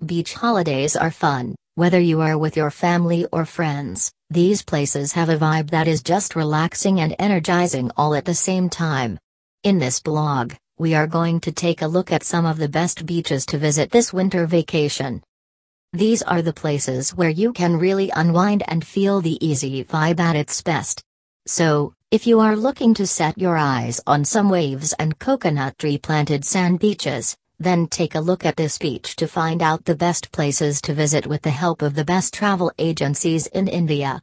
Beach holidays are fun, whether you are with your family or friends. These places have a vibe that is just relaxing and energizing all at the same time. In this blog, we are going to take a look at some of the best beaches to visit this winter vacation. These are the places where you can really unwind and feel the easy vibe at its best. So, if you are looking to set your eyes on some waves and coconut tree planted sand beaches, then take a look at this beach to find out the best places to visit with the help of the best travel agencies in India.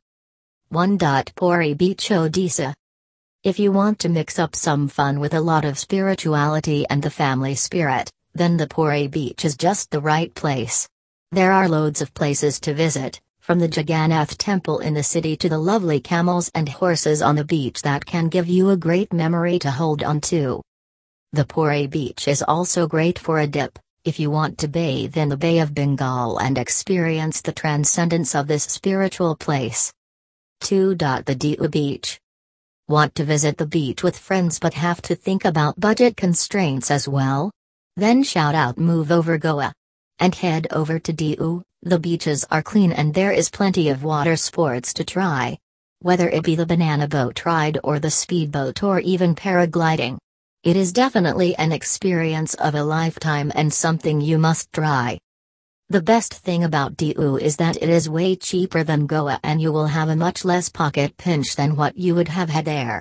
1. Puri Beach, Odisha. If you want to mix up some fun with a lot of spirituality and the family spirit, then the Puri Beach is just the right place. There are loads of places to visit, from the Jagannath temple in the city to the lovely camels and horses on the beach that can give you a great memory to hold on to. The Puri Beach is also great for a dip, if you want to bathe in the Bay of Bengal and experience the transcendence of this spiritual place. 2. The Diu Beach. Want to visit the beach with friends but have to think about budget constraints as well? Then shout out move over Goa. And head over to Diu. The beaches are clean and there is plenty of water sports to try. Whether it be the banana boat ride or the speedboat or even paragliding. It is definitely an experience of a lifetime and something you must try. The best thing about Diu is that it is way cheaper than Goa and you will have a much less pocket pinch than what you would have had there.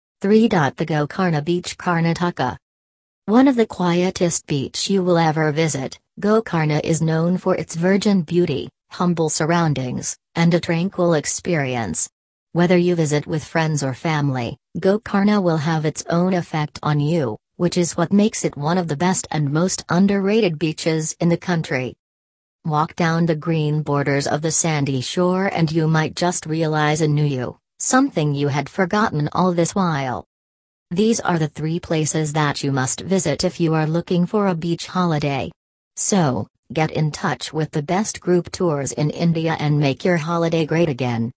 3. The Gokarna Beach, Karnataka. One of the quietest beach you will ever visit, Gokarna is known for its virgin beauty, humble surroundings, and a tranquil experience. Whether you visit with friends or family, Gokarna will have its own effect on you, which is what makes it one of the best and most underrated beaches in the country. Walk down the green borders of the sandy shore and you might just realize a new you, something you had forgotten all this while. These are the 3 places that you must visit if you are looking for a beach holiday. So, get in touch with the best group tours in India and make your holiday great again.